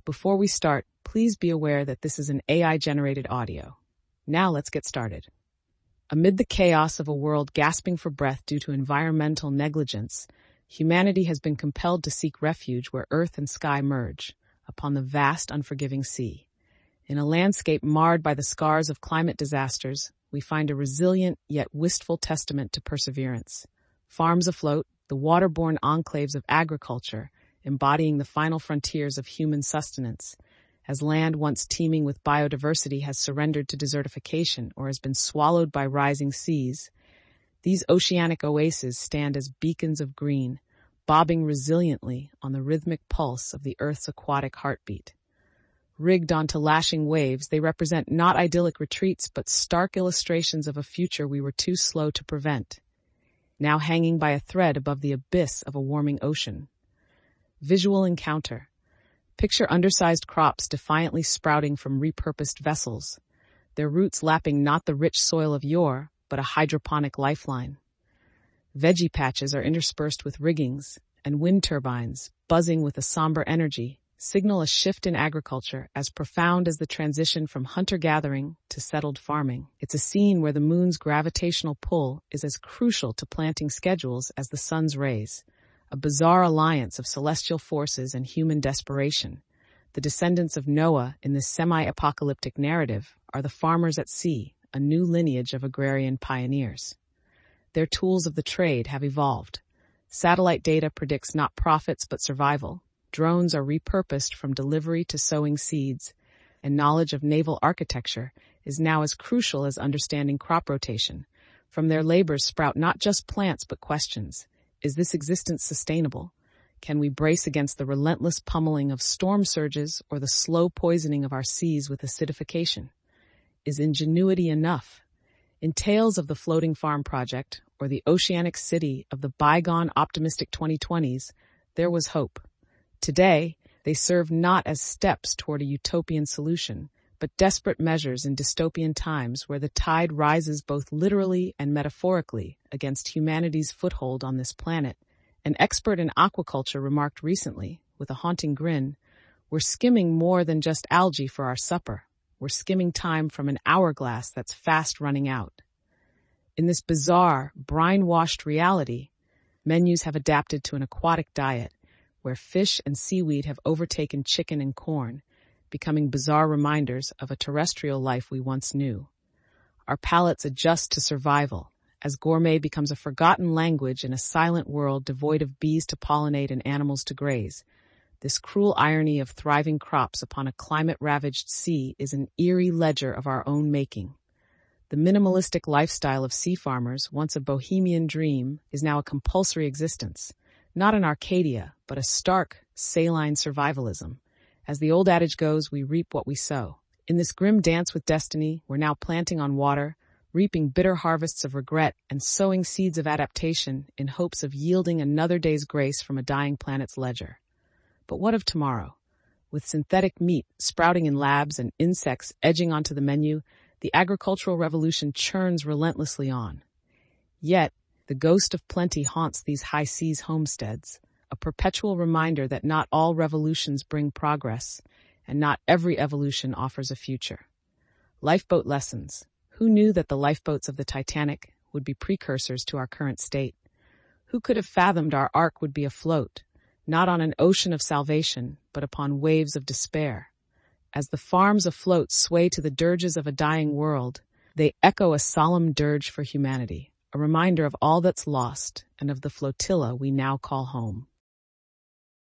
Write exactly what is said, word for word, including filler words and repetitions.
Before we start, please be aware that this is an A I-generated audio. Now let's get started. Amid the chaos of a world gasping for breath due to environmental negligence, humanity has been compelled to seek refuge where earth and sky merge, upon the vast, unforgiving sea. In a landscape marred by the scars of climate disasters, we find a resilient yet wistful testament to perseverance. Farms afloat, the waterborne enclaves of agriculture, embodying the final frontiers of human sustenance, as land once teeming with biodiversity has surrendered to desertification or has been swallowed by rising seas. These oceanic oases stand as beacons of green, bobbing resiliently on the rhythmic pulse of the Earth's aquatic heartbeat. Rigged onto lashing waves, they represent not idyllic retreats but stark illustrations of a future we were too slow to prevent, now hanging by a thread above the abyss of a warming ocean. Visual encounter. Picture undersized crops defiantly sprouting from repurposed vessels, their roots lapping not the rich soil of yore, but a hydroponic lifeline. Veggie patches are interspersed with riggings, and wind turbines, buzzing with a somber energy, signal a shift in agriculture as profound as the transition from hunter-gathering to settled farming. It's a scene where the moon's gravitational pull is as crucial to planting schedules as the sun's rays, a bizarre alliance of celestial forces and human desperation. The descendants of Noah in this semi-apocalyptic narrative are the farmers at sea, a new lineage of agrarian pioneers. Their tools of the trade have evolved. Satellite data predicts not profits but survival. Drones are repurposed from delivery to sowing seeds, and knowledge of naval architecture is now as crucial as understanding crop rotation. From their labors sprout not just plants but questions. Is this existence sustainable? Can we brace against the relentless pummeling of storm surges or the slow poisoning of our seas with acidification? Is ingenuity enough? In Tales of the Floating Farm Project, or the Oceanic City of the bygone optimistic twenty twenties, there was hope. Today, they serve not as steps toward a utopian solution, but desperate measures in dystopian times where the tide rises both literally and metaphorically against humanity's foothold on this planet. An expert in aquaculture remarked recently, with a haunting grin, "We're skimming more than just algae for our supper. We're skimming time from an hourglass that's fast running out." In this bizarre, brine-washed reality, menus have adapted to an aquatic diet, where fish and seaweed have overtaken chicken and corn, becoming bizarre reminders of a terrestrial life we once knew. Our palates adjust to survival, as gourmet becomes a forgotten language in a silent world devoid of bees to pollinate and animals to graze. This cruel irony of thriving crops upon a climate-ravaged sea is an eerie ledger of our own making. The minimalistic lifestyle of sea farmers, once a bohemian dream, is now a compulsory existence. Not an Arcadia, but a stark, saline survivalism. As the old adage goes, we reap what we sow. In this grim dance with destiny, we're now planting on water, reaping bitter harvests of regret, and sowing seeds of adaptation in hopes of yielding another day's grace from a dying planet's ledger. But what of tomorrow? With synthetic meat sprouting in labs and insects edging onto the menu, the agricultural revolution churns relentlessly on. Yet, the ghost of plenty haunts these high seas homesteads, a perpetual reminder that not all revolutions bring progress, and not every evolution offers a future. Lifeboat lessons. Who knew that the lifeboats of the Titanic would be precursors to our current state? Who could have fathomed our ark would be afloat, not on an ocean of salvation, but upon waves of despair? As the farms afloat sway to the dirges of a dying world, they echo a solemn dirge for humanity, a reminder of all that's lost and of the flotilla we now call home.